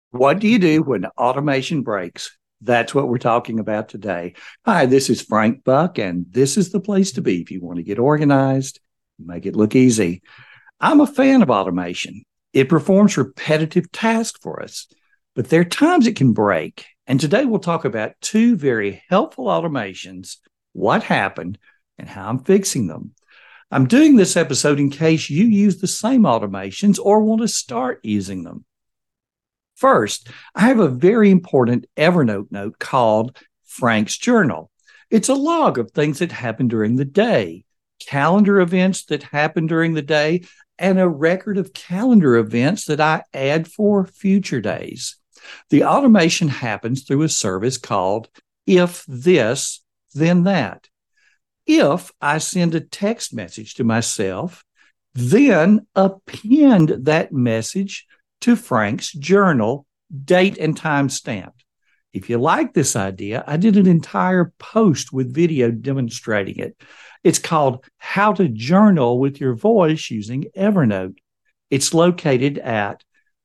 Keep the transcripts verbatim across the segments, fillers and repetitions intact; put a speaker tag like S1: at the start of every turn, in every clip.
S1: What do you do when automation breaks? That's what we're talking about today. Hi, this is Frank Buck, and this is the place to be if you want to get organized, make it look easy. I'm a fan of automation. It performs repetitive tasks for us, but there are times it can break. And today we'll talk about two very helpful automations, what happened, and how I'm fixing them. I'm doing this episode in case you use the same automations or want to start using them. First, I have a very important Evernote note called Frank's Journal. It's a log of things that happen during the day, calendar events that happen during the day, and a record of calendar events that I add for future days. The automation happens through a service called If This, Then That. If I send a text message to myself, then append that message to Frank's Journal, date and time stamped. If you like this idea, I did an entire post with video demonstrating it. It's called How to Journal with Your Voice Using Evernote. It's located at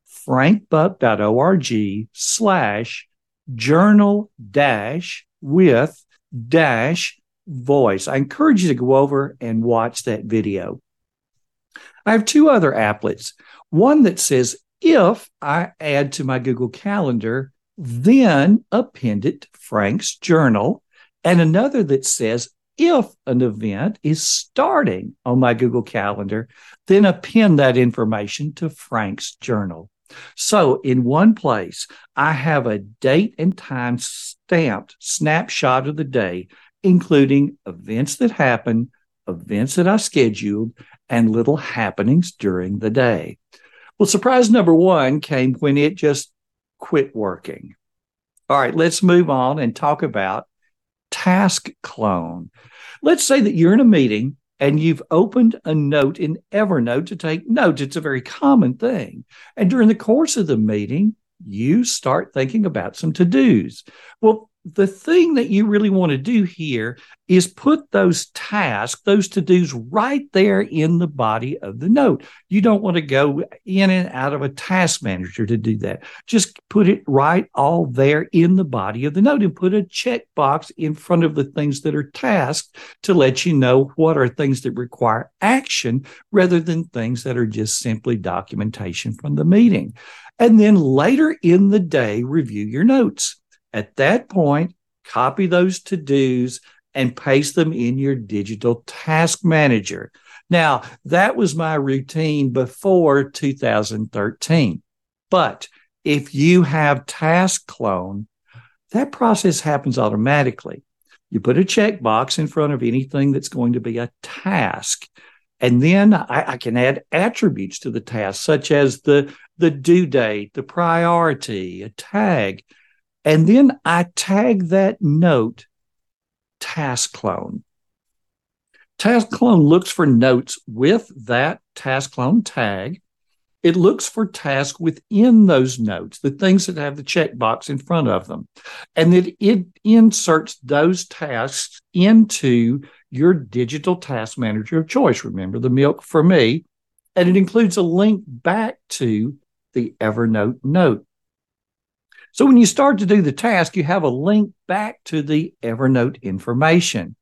S1: frankbuck.org slash journal dash with dash voice. I encourage you to go over and watch that video. I have two other applets. One that says, if I add to my Google Calendar, then append it to Frank's Journal, and another that says, if an event is starting on my Google Calendar, then append that information to Frank's Journal. So in one place, I have a date and time stamped snapshot of the day, including events that happen, events that I scheduled, and little happenings during the day. Well, surprise number one came when it just quit working. All right, let's move on and talk about Task Clone. Let's say that you're in a meeting and you've opened a note in Evernote to take notes. It's a very common thing. And during the course of the meeting, you start thinking about some to-dos. Well, the thing that you really want to do here is put those tasks, those to-dos right there in the body of the note. You don't want to go in and out of a task manager to do that. Just put it right all there in the body of the note and put a checkbox in front of the things that are tasked to let you know what are things that require action rather than things that are just simply documentation from the meeting. And then later in the day, review your notes. At that point, copy those to-dos and paste them in your digital task manager. Now, that was my routine before two thousand thirteen. But if you have Task Clone, that process happens automatically. You put a checkbox in front of anything that's going to be a task. And then I, I can add attributes to the task, such as the, the due date, the priority, a tag. And then I tag that note Task Clone. Task Clone looks for notes with that Task Clone tag. It looks for tasks within those notes, the things that have the checkbox in front of them. And then it inserts those tasks into your digital task manager of choice. Remember the milk for me. And it includes a link back to the Evernote note. So when you start to do the task, you have a link back to the Evernote information.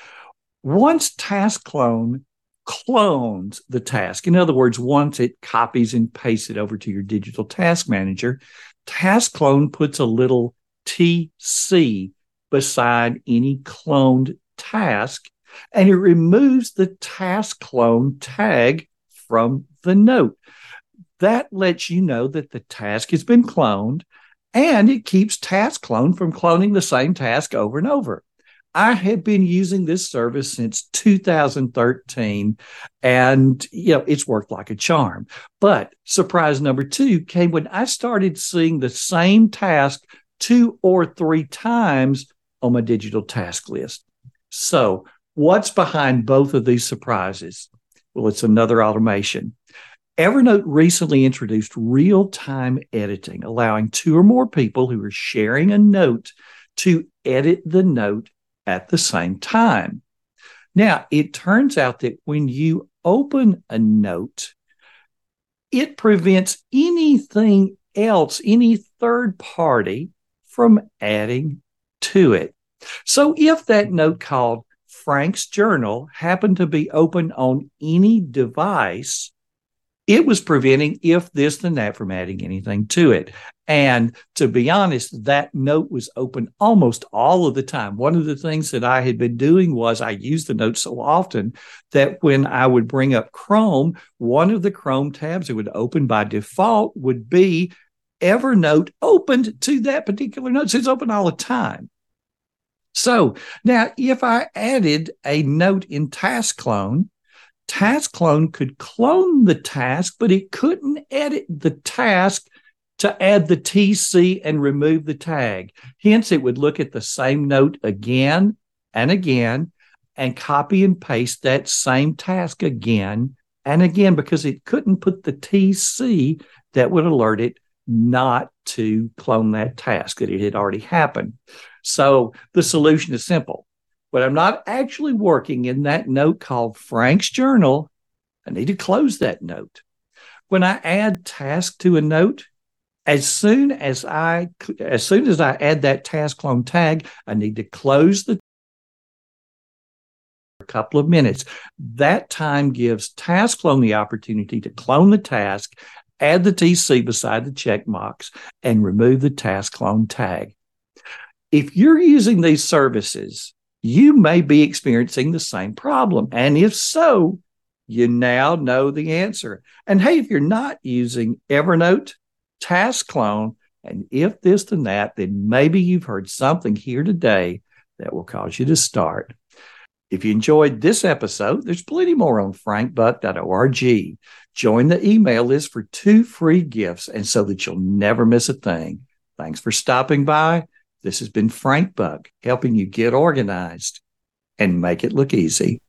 S1: Once Task Clone clones the task, in other words, once it copies and pastes it over to your digital task manager, Task Clone puts a little T C beside any cloned task, and it removes the Task Clone tag from the note. That lets you know that the task has been cloned, and it keeps Task Clone from cloning the same task over and over. I have been using this service since two thousand thirteen, and you know it's worked like a charm. But surprise number two came when I started seeing the same task two or three times on my digital task list. So what's behind both of these surprises? Well, it's another automation. Evernote recently introduced real-time editing, allowing two or more people who are sharing a note to edit the note at the same time. Now, it turns out that when you open a note, it prevents anything else, any third party, from adding to it. So if that note called Frank's Journal happened to be open on any device, it was preventing if this then that from adding anything to it. And to be honest, that note was open almost all of the time. One of the things that I had been doing was I used the note so often that when I would bring up Chrome, one of the Chrome tabs that would open by default would be Evernote opened to that particular note. So it's open all the time. So now if I added a note in Task Clone, Task Clone could clone the task, but it couldn't edit the task to add the T C and remove the tag. Hence, it would look at the same note again and again and copy and paste that same task again and again because it couldn't put the T C that would alert it not to clone that task, that it had already happened. So the solution is simple. But I'm not actually working in that note called Frank's Journal, I need to close that note. When I add task to a note, as soon as I as soon as I add that task clone tag, I need to close the a couple of minutes. That time gives Task Clone the opportunity to clone the task, add the T C beside the check box, and remove the task clone tag. If you're using these services, you may be experiencing the same problem. And if so, you now know the answer. And hey, if you're not using Evernote, Task Clone, and if this and that, then maybe you've heard something here today that will cause you to start. If you enjoyed this episode, there's plenty more on frank buck dot org. Join the email list for two free gifts and so that you'll never miss a thing. Thanks for stopping by. This has been Frank Buck, helping you get organized and make it look easy.